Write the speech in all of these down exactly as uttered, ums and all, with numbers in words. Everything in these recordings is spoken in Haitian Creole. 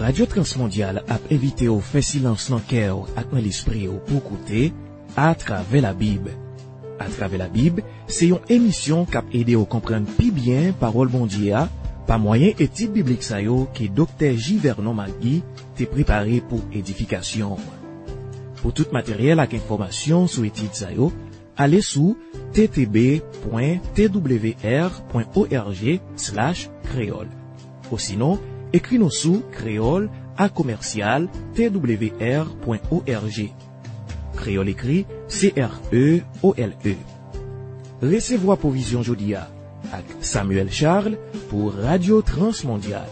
Radio Transmondial a invité au fait silence dans cœur et dans l'esprit pour écouter à travers la Bible. À travers la Bible, c'est une émission qui a aidé à comprendre plus bien parole bon Dieu par moyen étude biblique ça yo que docteur J. Vernon Magui t'a préparé pour édification. Pour tout matériel et information sur étude ça yo, allez sur t t b point t w r point org slash créole. Ou sinon, écris-nous sous créole à commercial t w r point org. Créole écrit C R E O L E. Recevoir provision jodia avec Samuel Charles pour Radio Transmondial.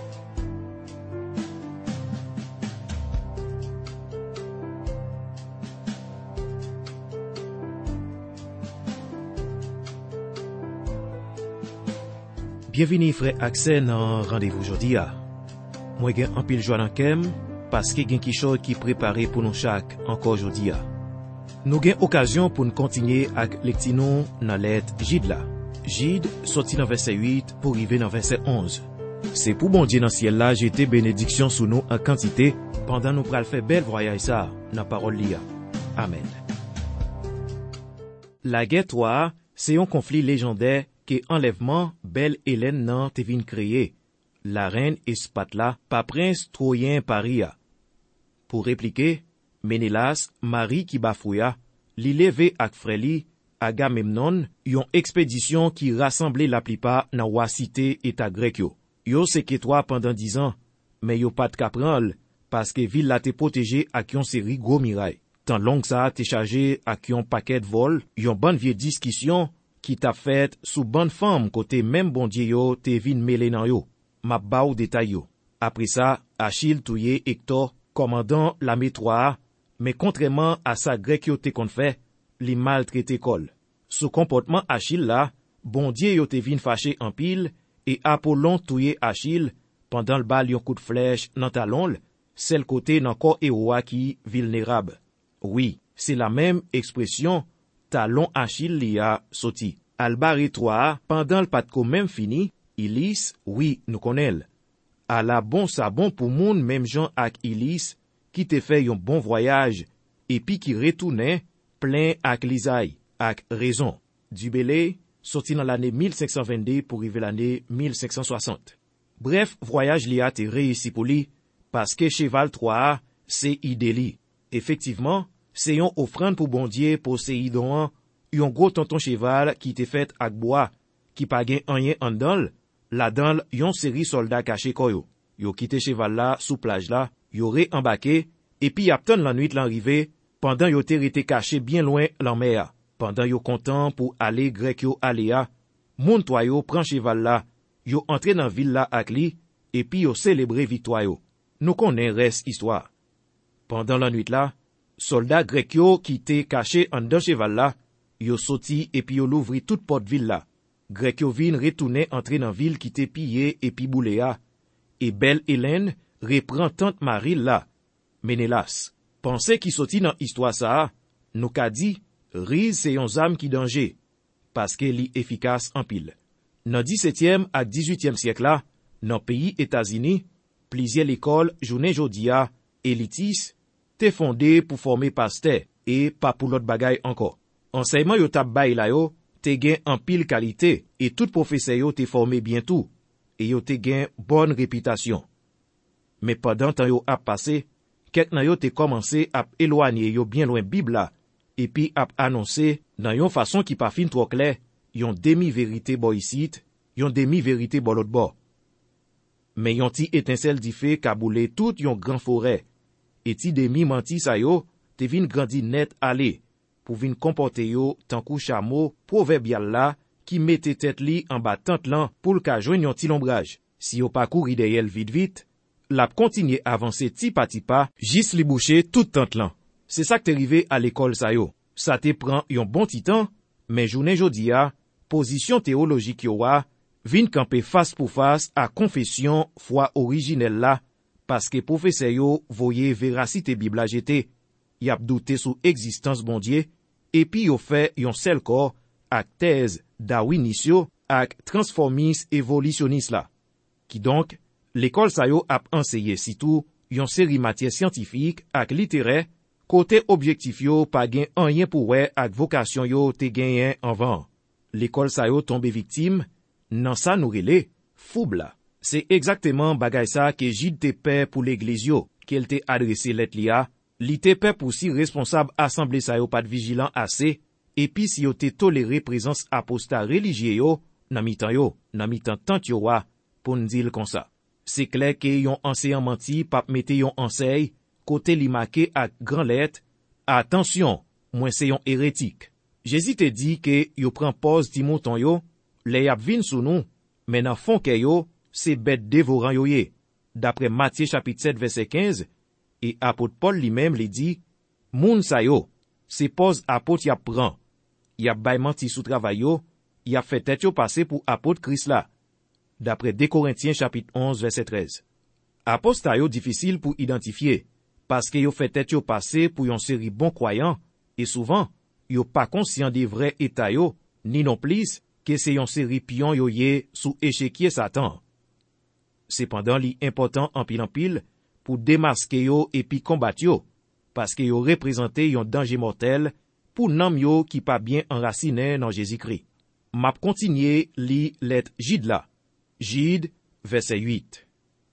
Bienvenue frère Axel dans rendez-vous aujourd'hui. Moi gen un pile joie dans kem parce que gen quelque chose qui préparé pour nous chaque encore aujourd'hui. Nous gen occasion pour nous continuer avec lecture dans lettre Jid là. Jid sorti dans verset huit pour arriver dans verset onze. C'est pour bon Dieu dans ciel là jeter bénédiction sur nous en quantité pendant nous pral faire bel voyage ça dans parole li. Amen. La guerre trois, c'est un conflit légendaire que enlèvement belle Hélène nan te vin créé. La reine Espatla pa prince troyen paria. Pour répliquer, Ménélas, Marie qui bafouya, li leve ak freli, Agamemnon, yon expédition qui rassemblait la plupart nan wa cité état grec yo. Yo seketwa pendant dix ans, mais yo pat kapranl, parce que ville la te protégé ak yon série gros miraille. Tant long ça te chargé ak yon paquet de vol, yon bonne vieille discussion qui t'a fait sous bonne femme côté même bon Dieu yo te vin mêlé nan yo. M'a ba ou détail yo. Après ça, Achille touye Hector, commandant l'armée trois, mais contrairement à sa grec yo te kon fait, li maltraité kol. Sous comportement Achille là, bon Dieu yo te vin fâché en pile, et Apollon touye Achille, pendant le bal yon coup de flèche nan talon, celle côté nan corps héroa qui vulnérable. Oui, c'est la même expression, talon Achille li a soti. Albari trois, pendant le patko même fini, Ilis, oui, nous connaît. À la bon sa bon pour moun même Jean ak Ilis, qui te fait un bon voyage, et puis qui retournait, plein ak lisaï, ak raison. Du belé, sorti dans l'année mille cinq cent vingt-deux pour arriver l'année mille cinq cent soixante. Bref, voyage li a te réussi pour lui, parce que cheval trois, c'est idéli. Effectivement, c'est yon offrande pour bon Dieu pour Séidon, yon gros tonton cheval qui te fait ak bois, qui pa gen anyen en dans, la dans yon série soldat caché koyo. Yo quitté cheval là sous plage là, yo re embarqué, et puis yapton la nuit l'arrivée, pendant yo te rete caché bien loin l'en mer. Pendant yo content pour aller grec yo aléa, moun toyo prend cheval là, yo entré dans ville là ak li, et puis yo célébré victoire yo. Nous connaît reste histoire. Pendant la nuit là, soldat grec yo qui te caché en dans cheval là, yo sorti et puis yo l'ouvri toute porte ville là. Grec yo vin retourné entrer dans ville qui te pillé et puis bouléa. Et belle Hélène reprend tante Marie là. Ménélas, pensez qui sorti dans histoire ça, nous ka dit, riz c'est yon zam qui danger, parce que li efficace en pile. Dans dix-septième à dix-huitième siècle là, dans pays États-Unis, plusieurs écoles journée jodia, élitis, te fondé pour former pasteur, et pas pour l'autre bagaille encore. Enseignement yo tap bay la yo, te gen en pile qualité, et tout professeur yo te formé bien tout, et yo te gen bonne réputation. Mais pendant temps yo ap passé, kek nan yo te commencé ap éloigner yo bien loin Bible la, et puis ap annoncer, nan yon façon qui pa fin trop clair, yon demi-vérité bo ici, yon demi-vérité bo l'autre bord. Mais yon ti étincelle di fait ka boule tout yon grand forêt, et ti demi-menti sa yo, te vin grandi net aller, pour vin comporter yo tankou chameau proverbial là qui mette tête li en bas tante lan pour ka joindre yon ti lombrage. Si yo pa kouri derrière vite vite, l'a continuer avancer ti pa ti pa, jis li boucher toute tante lan. C'est ça que t'es arrivé à l'école sa yo. Ça te prend yon bon ti temps, mais journée jodia, position théologique yo wa, vin camper face pour face à confession foi originelle là, parce que professeur yo voyez véracité Bible a jeté, y a douté sous existence bon Dieu, et puis yo fait yon seul corps, ak thèse darwinisio, ak transformisme évolutionniste là. Qui donc, l'école sa yo ap enseigné surtout yon série matière scientifique ak littéraire, côté objectif yo pa gen anyen pou wè ak vocation yo te genyen anvan. L'école sa yo tombe victime, nan sa nou rele, foub la. C'est exactement bagay sa ke Jid te pe pou l'église yo, kel te adresse let li a, li te pe pou si responsable assemblée sa yo pat vigilant assez, epi si yo te toléré présence apostat religieux yo, nan mitan yo, nan mitan tant yo wa, pou n'dil kon sa. C'est clair ke yon enseignant menti pap mette yon enseigne, kote li make ak gran let, attention, mwen se yon hérétique. Jésus te di ke yo pran pose ti mouton yo, le yap vin sou nou, men nan fon ke yo, se bête dévorant yo ye. D'après Matthieu chapitre sept verset quinze, et apôtre Paul lui-même li di, moun sa yo, se pose apôtre yap pran. Yap bay manti sou travay yo, yap fait tête yo passe pour apôtre Christ la. D'après deux Corinthiens chapitre onze verset treize. Apostat yo difficile pour identifier, parce que yo fait tête yo passe pour yon série bon croyant, et souvent, yo pas conscient des vrais états yo, ni non plus, que c'est yon série pion yo ye sous échiquier Satan. Cependant, li important en pile en pile pour démasquer yo et puis combattre yo, parce que yo représente yon danger mortel pour nam yo qui pas bien enraciné dans Jésus-Christ. Map continuer li let Jid la. Jid, verset huit.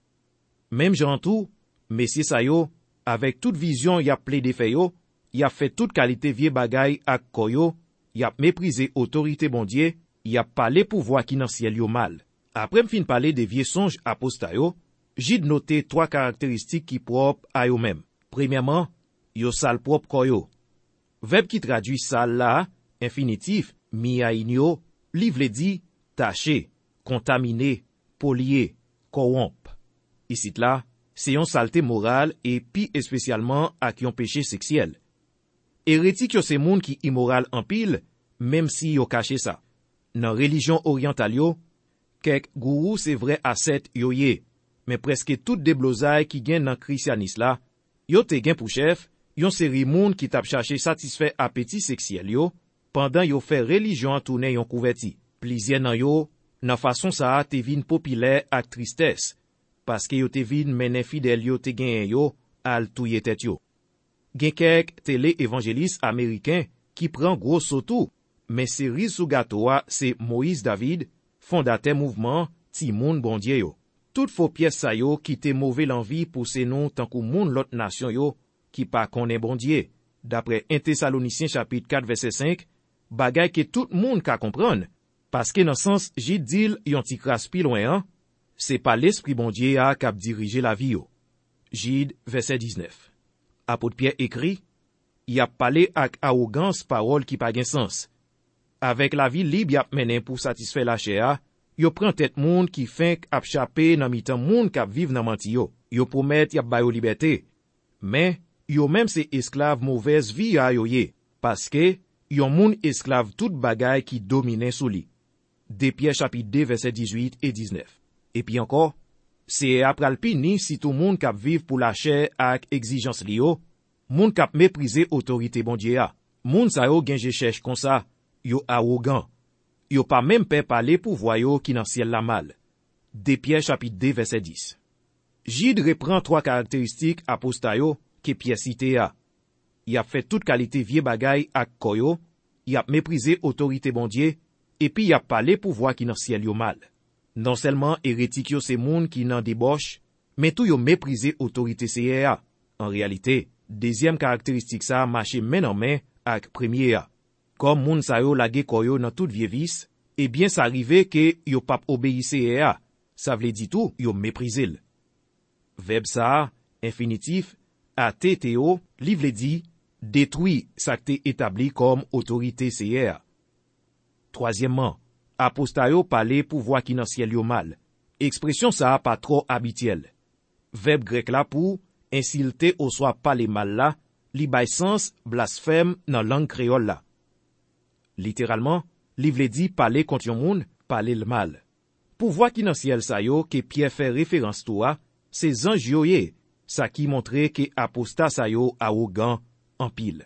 Même Jean tout, Messie sa yo, avec toute vision y a plaidé fait yo, y a fait toute qualité vieux bagay ak koyo, y a méprisé autorité bon Dieu, y a parlé pouvoir qui nan ciel yo mal. Après m'fin parler des vieux songes apostat yo, Jid noté trois caractéristiques qui propres à yo même. Premièrement, yo sal propre koyo. Verbe qui traduit sal là, infinitif, mi a inyo, li vle di, taché, contaminé, polié, corrompe. Ici là, c'est yon saleté morale et pi spécialement ak yon péché sexuel. Hérétique yo se moun qui immoral en pile, même si yo caché ça. Nan religion orientale yo, kek gourou c'est vrai asset yo ye, mais presque tout déblosay qui gen nan christianisme la, yo te gen pou chef, yon série moun qui tap cherché satisfait appétit sexuel yo, pendant yo fait religion tourner yon converti. Plisien nan yo, nan façon sa te vin populaire ak tristesse, parce que yo te vin menen fidèle yo te gen yo, al touye tèt yo. Gen kek télé évangéliste américain qui prend gros sotou, mais cerise sou gâteau a c'est Moïse David, fondateur mouvement ti moun bon Dieu yo. Tout faux pièce sa yo qui te mauvais l'envie pour se non tant kou moun l'autre nation yo qui pas connaît bon Dieu. D'après un Thessaloniciens chapitre quatre verset cinq, bagay que tout moun ka comprendre, parce que dans sens Jid dil yon ti kras pi loin an, c'est pas l'esprit bon Dieu a k'ap dirige la vie yo. Jid verset dix-neuf. Apôtre Pierre écrit, y a parlé ak arrogance parole qui pa gen sens. Avec la vie libre y a mené pour satisfaire la chair, yo prend tête moun qui fin ap chapé nan mitan moun k'ap vive nan manti yo. Yo promet y a bayo liberté. Mais, yo même c'est esclave mauvaise vie a yo ye, parce que yon moun esclave tout bagay qui domine sou li. De Pierre chapitre deux verset dix-huit et dix-neuf. Et puis encore, c'est après pini si tout moun k'ap vive pour la chair ak exigence li yo, moun k'ap mépriser autorité bon Dieu a. Moun sa yo genje chèche kon sa, yo arrogant. Yo pas même pe parler pouvoir yo qui nan ciel la mal. De Pierre chapitre deux verset dix. Jid reprend trois caractéristiques apostat yo que Pierre cité a. Y a fait toute qualité vieux bagay ak koyo, y a méprisé autorité bon Dieu, et puis y a parlé pouvoir qui nan ciel yo mal. Non seulement hérétique yo se moun qui nan débauche, mais tout yo méprisé autorité C A. En réalité, deuxième caractéristique ça marche main en main ak premier a. Comme moun sa yo lage koyo nan tout vieux vice, eh bien ça arrive que yo pap obéi C A. Ça vle dit tout, yo méprisé l. Verbe ça, infinitif, a te teo, li vle di, détruit sa te établi comme autorité C A. Troisièmement, apostat yo parler pouvoir qui nan ciel yo mal. Expression ça pas trop habituel. Verbe grec là pour insulter ou soit parler mal là, li bay sens blasphème nan langue créole là. Littéralement, li vle di parler contre yon moun, parler le mal. Pouvoir qui nan ciel sa yo que Pierre fait référence toi, c'est ange yo ye, ça qui montre que apostat sa yo arrogant en pile.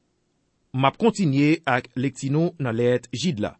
Map continuer ak lektino nan let Jid la.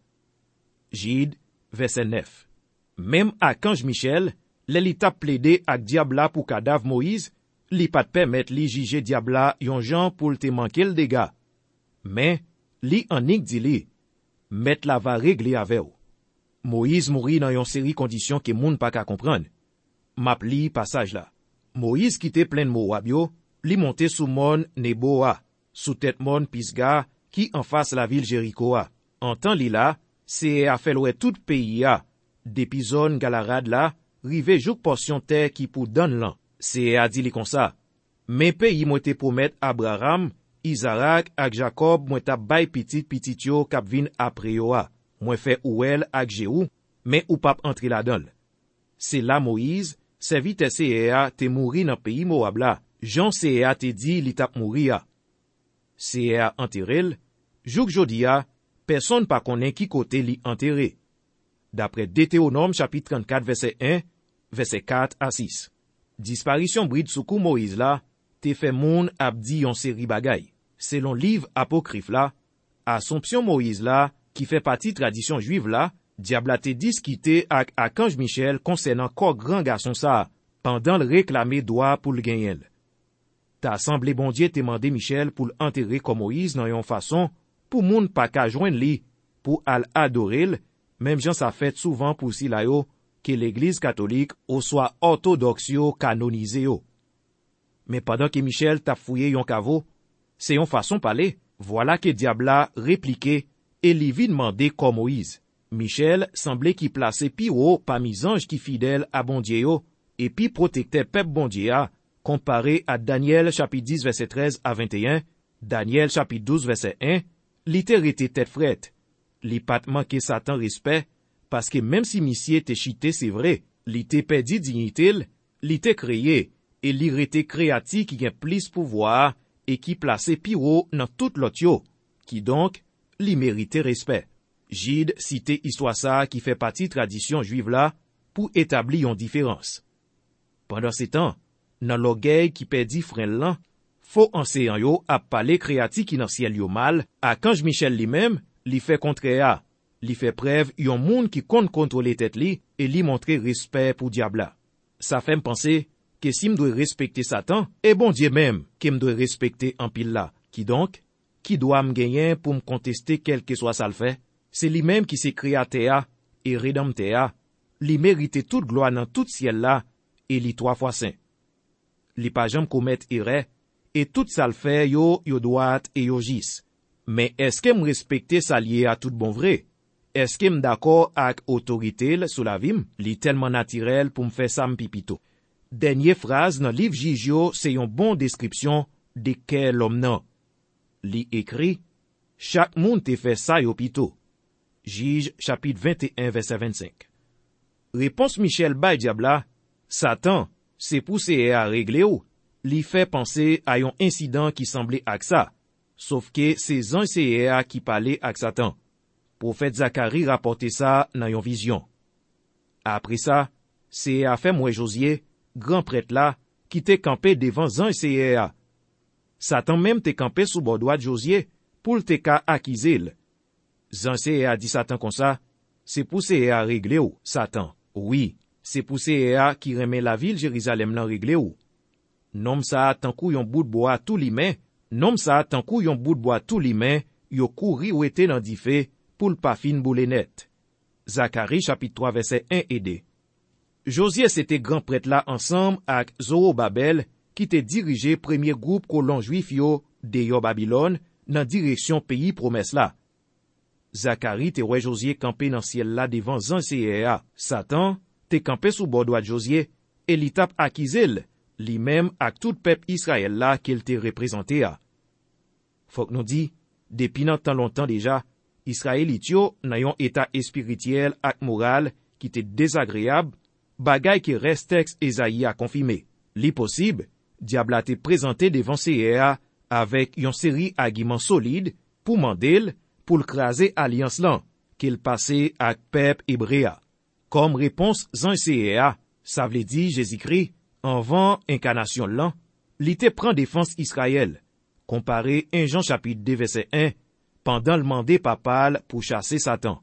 Jid, verset neuf. Même ak Ange Michel, l'elita plaidé ak diabla pour cadavre Moïse, li pat permet li jige diabla yon jan pou te manke l dega. Men, li anik di li, met la va regle ave ou. Moïse mouri nan yon seri kondisyon ke moun pa ka kompran. Map li passage la. Moïse kite plen Moab yo, li monte sou mon Neboa, sou tet mon Pisga, ki en face la vil Jerichoa. En tan li la, se a felwe tout peyi a, depi zone Galarad la, rive jouk porsyon ter ki pou dan lan. Se a di li kon sa. Men peyi mwen te promet Abraham, Izarak ak Jacob mwen ta bay pitit pitit yo kap vin apre yo a. Mwen fe ouel ak Jéhu, men ou pap entre la don. Se la Moïse, servite se e a te mouri nan peyi Moab la. Jean se e a te di li tap mouri a. Se e a enterel, jouk jodi a, person pa konen ki kote li enterre. Dapre Deutéronome chapitre trente-quatre verset un, verset quatre à six. Disparisyon bride soukou Moïse la, te fe moun ap di yon seri bagay. Selon liv apokrif la, Assomption Moïse la, ki fe pati tradisyon juiv la, diabla te diskite ak Akanj Michel konsenan kor gran gason sa, pandan l reklame doa pou l genyel. Ta asemble bondye te mande Michel pou l enterre kon Moïse nan yon fason, pou moun pa ka jwen li, pou al adorel, mem jan sa fet souvan pou si la yo, ke l'Eglise katolik ou swa ortodox yo kanonize yo. Men padan ke Michel tap fouye yon kavo, se yon fason pale, voilà ke diabla replike, e li vi demande kon Moïse. Michel semble ki place pi ou pa mizanj ki fidèle a bondye yo, et pi protekte pep bondye a, compare à Daniel chapitre dix verset treize à vingt et un, Daniel chapitre douze verset un, li te rete tête frette. Li pat manke Satan respect, parce que même si misye te chite c'est vrai, li te pedi dignitel, li te kreye, et li rete kreati ki gen plis pouvoir, et ki place pi ou nan tout lot yo, ki donc li merite respect. Gide cite histoire sa qui fait partie tradition juive la, pour établir yon différence. Pendant ce temps, nan l'orgueil qui pedi fren lan, faux enseignant yo ap pale kreati ki nan ciel yo mal, Akanj Michel li même, li fait kontrea, li fait preuve yon moun ki kont kontrole tête li, et li montre respect pour diabla. Sa fait m'pense, que si m'doit respecter Satan, et bon Dieu même, que m'doit respecter en pile la, qui donc, qui doit m'gagner pour m'contester quel que soit ça le fait, c'est li même qui se créatea et rédemptea, li mérite toute gloire dans tout ciel là, et li trois fois saint. Li pa jam commet erreur, et tout ça le fait yo, yo droit et yo jis. Mais est-ce que me respecter ça lié à tout bon vrai? Est-ce que me d'accord avec autorité sous la vim? Li tellement naturel pour me faire ça m'pipito. Dernière phrase dans livre Jijio, c'est une bonne description de quel homme nan. Li écrit, chaque monde te fait ça yo pito. Jige chapitre vingt et un verset vingt-cinq. Réponse Michel bay diabla, Satan, c'est poussé à régler ou. Li fait penser à un incident qui semblait ak ça. Sauf que c'est un C A qui parlait ak Satan. Prophète Zacharie rapporte ça dans yon vision. Après ça, C A fait moi Josué, grand prêtre là, qui te campé devant un C A. Satan même te campé sous bord droit de Josué, pour te ka akizil. Zan C A dit Satan comme ça, c'est pour C A régler ou, Satan. Oui, c'est pour C A qui remet la ville Jérusalem nan régler ou. Nom ça tankou yon bout de bois tout li men, nom ça tankou yon bout de bois tout li men, yo kouri ou ete nan di fe, pou l'pa fin boule net. Zacharie chapitre trois verset un et deux. Josué c'était grand prêtre là ensemble avec Zorobabel, qui te dirigé premier groupe colon juif yo de yo Babylone, nan direction pays promesse là. Zacharie te wè Josué campé dans ciel là devant zan C A. Satan te campé sous bord droit Josué, et li tap akizel, li même ak tout peuple Israël là qu'il te représenté a. Faut que nous dit, depuis nan tan longtemps déjà, Israélit yo nan yon état spirituel ak moral qui te désagréable, bagay qui reste texte Esaïe a confirmé. Li possible, diable a te présenté devant C A avec yon série arguments solides pour mandel, pour l'craser alliance lan, qu'il passé ak peuple hébréa. Comme réponse zan C A, ça vle di Jésus-Christ, avant incarnation lan, li te prend défense Israël, comparé un Jean chapitre deux verset un, pendant le mandé papal pour chasser Satan.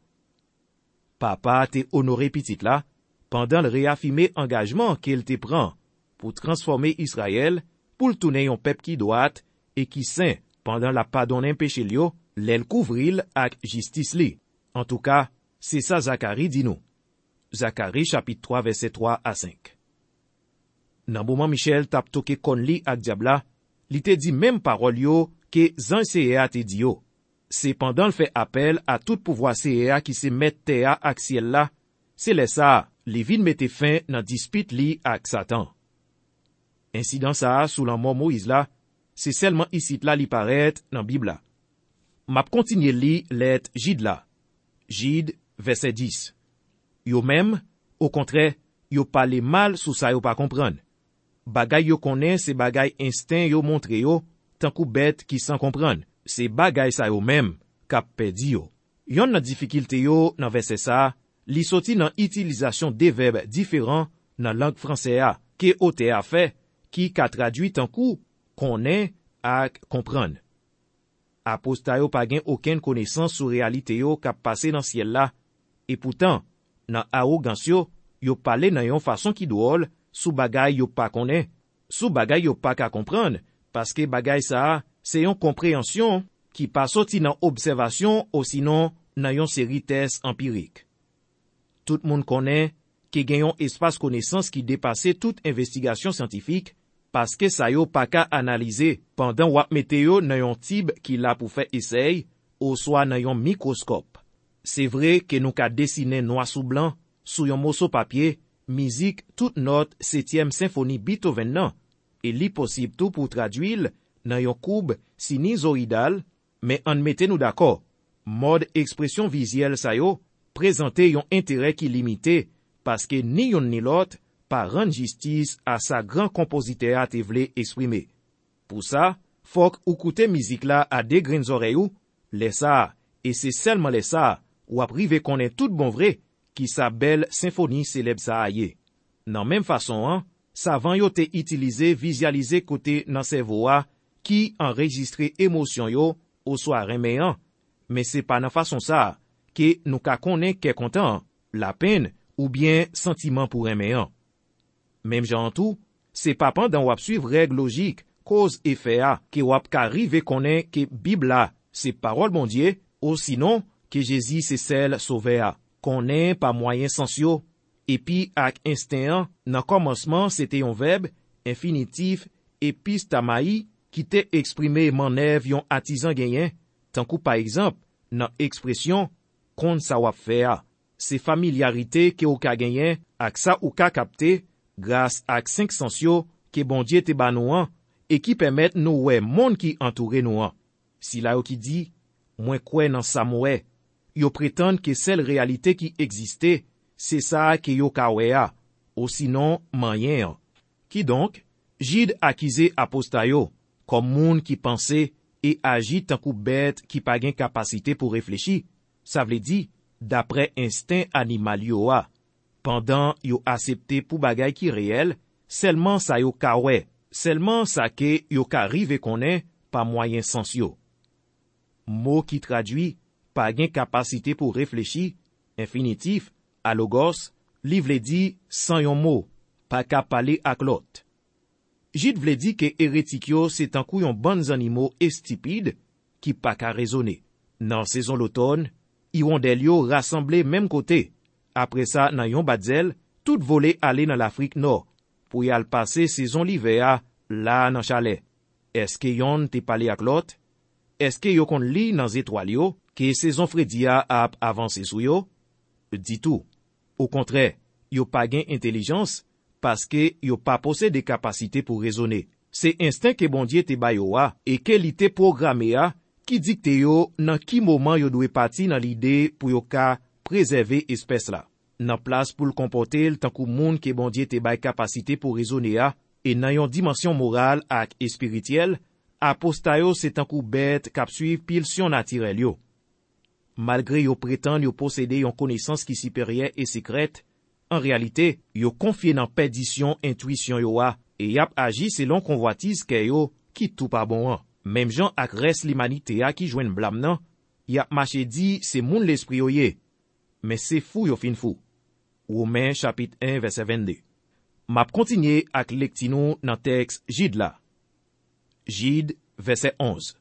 Papa te honoré petit là, pendant le réaffirmé engagement qu'il te prend pour transformer Israël pou l'tourner yon peuple qui droit et qui saint pendant la pardonner péché li yo, l'el couvril ak justice li. En tout cas, c'est ça Zacharie dit nous. Zacharie chapitre trois verset trois à cinq. Nan mouman Michel tap toke kon li ak diabla, li te di même parole yo ke zan C E A te di yo. C'est pendant le fait appel à tout pouvoir C E A qui se mette terre ak ciel la, c'est le ça, li vin mette fin nan dispute li ak Satan. Incident ça sous la mort Moïse la, c'est seulement ici là li paraît dans Bible la. M'a continue li let Jid la. Jid verset dix. Yo même, au contraire, yo parle mal sous ça yo pas comprendre. Bagay yo connaît c'est bagay instinct yo montre yo, tant kou bête qui sans comprendre. C'est bagay sa yo même k'ap perdi yo. Yon nan difficulté yo nan verset ça, li soti nan utilisation des verbes différents nan langue français a, ke ote a fait, qui ka traduit tant kou connaît ak comprendre. Aposta yo pa gen aucune connaissance sur réalité yo k'ap passé dans ciel la, et pourtant, nan arrogance yo, yo parle nan yon façon qui drôle, sous bagay yo pas connaît, sous bagay yo pas ka comprendre, parce que bagay ça, c'est yon compréhension qui pas sorti nan observation ou sinon nan yon série test empirique. Tout le monde connaît que gen yon espace connaissance qui dépasse toute investigation scientifique, parce que ça yo pas ka analyser pendant wap météo nan yon tib qui la pour faire essai, ou soit nan yon microscope. C'est vrai que nous ka dessiner noir sous blanc, sous yon morceau papier, musique toute note septième symphonie Beethoven nan, et li possible tout pour traduire nan yon courbe sinusoïdale, mais en mette nous d'accord, mode expression visuelle sa yo, présenter yon intérêt qui limité, parce que ni yon ni l'autre, pa rendre justice à sa grand compositeur a te vle exprimer. Pour ça, faut ou koute musique la à des graines oreilles ou, les ça, et c'est seulement les ça, ou aprive connaît tout bon vrai, qui sa belle symphonie célèbre sa aye. Nan même façon, hein, savant yo te utilisé visualiser côté nan cerveau a, qui enregistre émotion yo, ou soit reméant, mais c'est pas nan façon ça, que nous ka connaît qu'est content, la peine, ou bien sentiment pour reméant. Même genre tout, c'est pas pendant wap suivre règle logique, cause effet a, que wap ka rive connaît que Bible la, c'est parole bon Dieu, ou sinon, que Jésus c'est celle sauvé a. Connaît pas moyen sensio, et puis ak instinct, nan commencement c'était un verbe, infinitif, epistamai, qui te exprimé manèv yon artisan genyen, tant kou par exemple, nan expression, kon sa wap fè a. C'est familiarité que ou ka genyen, ak sa ou ka capté, grâce ak cinq sensio, que bon Dieu te ba nou an, et qui permettent nou wè monde qui entoure nou an. Si la yo ki di, mwen kwen nan sa mouè, yo prétendent que seule réalité qui existait, c'est ça que yo ka wè a, ou sinon, manyen. Qui donc, Jid akise aposta yo, comme moun qui pensait et agit tant kou bête qui pa gen capacité pour réfléchir. Ça vle di, d'après instinct animal yo a. Pendant yo accepté pour bagay qui réel, seulement ça yo ka wè, seulement ça que yo ka rive konnen pa moyen sens yo. Mot qui traduit, pa gen capacité pour réfléchir, infinitif, alogos, li vle di sans yon mot, pa ka pale ak lot. Jid vle di que hérétique yo c'est un kou yon bonnes animaux estipide qui pa ka raisonner. Nan saison l'automne, hirondelle yo rassemblé même côté. Après ça, nan yon badzel, tout volé aller dans l'Afrique Nord, pour y al passer saison l'hiver là nan chalet. Est-ce que yon te pale ak lot? Est-ce que yo kon li nan étoile yo, que saison fredia ap avancé sou yo? Di tout. Au contraire, yo pa gen intelligence, parce que yo pa possède des capacités pour raisonner. C'est instinct que bon Dieu te ba yo a, et que li te programme a, qui dicte yo nan ki moment yo dwe parti nan l'idée pour yo ka préserver espèce la. Nan place pour le comporter tant kou moun que bon Dieu te bay capacité pour raisonner a, et nan yon dimension morale ak spirituelle, aposta yo c'est tant kou bête kap suiv pulsion naturel yo. Malgré yo prétend yo posséder yon connaissance qui supérieure et secrète, en réalité, yo confie nan perdition intuition yo a, et yap agi selon convoitise ke yo, qui tout pas bon an. Même Jean ak res l'humanité a qui joine blâme nan, yap mache di c'est moun l'esprit yo ye. Mais c'est fou yo fin fou. Romains chapitre un verset vingt-deux. Map kontinye ak lektinou nan texte Jid la. Jid, verset onze.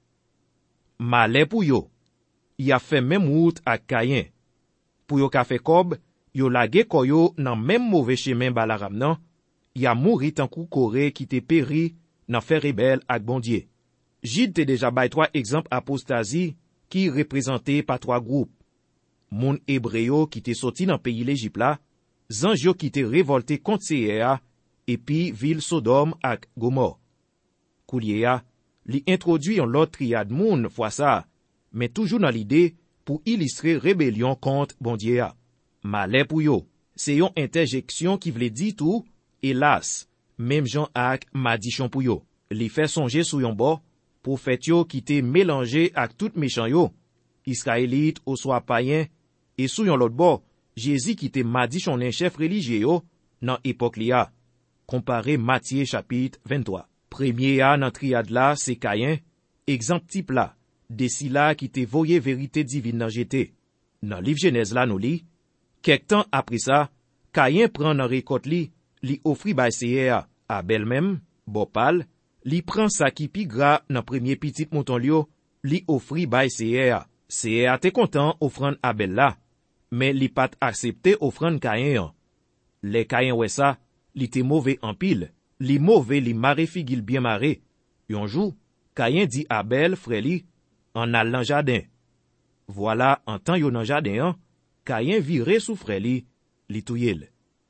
Malè pou yo, y a fait même route ak Kayen. Pou yo ka fe kob, yo lage koyo nan même mauvais chemin balaram nan, y a mouri tankou kore ki te peri nan fe rebel ak bondye. Jid te deja bay trois exemples apostasi ki reprezente pa trois groupe. Moun Ebreyo ki te soti nan peyi l'Egypte la, zanj yo ki te revolte kont Seyea, epi vil Sodom ak Gomor. Koulye ya, li introduit yon lot triade moun fwa sa, men toujou nan l'ide pou ilistre rebellion kont bondye ya. Malè pou yo, se yon interjeksyon ki vle di tou, elas, mem jan ak madichon pou yo. Li fè sonje sou yon bo, pou fèt yo ki te mélange ak tout méchan yo, Israelit ou swa payen, et sou yon lot bo, Jésus ki te madichonnen chef religye yo, nan epok li ya. Kompare Matthieu chapit vingt-trois. Premier ya nan triade la, se Kayen, exemple type la, desi la ki te voye verite divine nan jete. Nan liv Genèse la nou li, kek tan apri sa, Kayen pran nan rekot li, li ofri bay Seyea, Abel mem, Bopal, li pran sa ki pi gra nan premier pitit mouton li yo, li ofri bay Seyea. Seyea te kontan ofran Abel la, men li pat aksepte ofran Kayen yon. Le Kayen wè sa, li te mauve en pile, li mauve li mare figil bien mare. Yon jou, Kayen di Abel frè li, an al nan jardin. Voilà, an tan yo nan jardin yon, Kayen vire sou frè li, li touyel.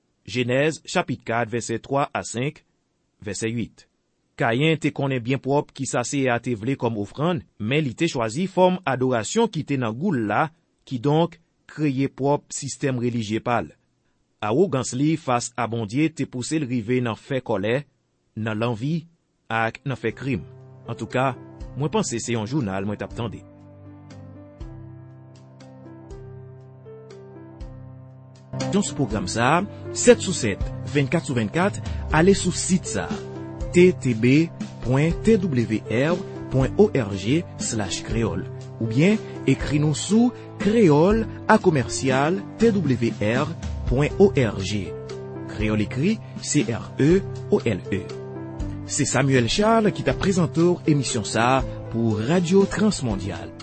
Genèse chapit quatre verset trois à cinq, verset huit. Kayen te konen bien propre ki sa Seyea te vle kom ofrande, men li te chwazi form adorasyon ki te nan goul la, ki donk kreye propre système religye pal. A ou gans li face a bondye te pousse l rive nan fe kolè, nan l'envi, ak nan fe krim. En tout ka, mwen pense se yon jounal mwen tap tande. Dans ce programme ça, sept sous sept, vingt-quatre sur vingt-quatre, allez sous site ça, t t b point t w r point org slash créole, ou bien écris-nous sous créole à commercial t w r point org. Créole écrit C R E O L E. C'est Samuel Charles qui t'a présenté émission ça pour Radio Transmondiale.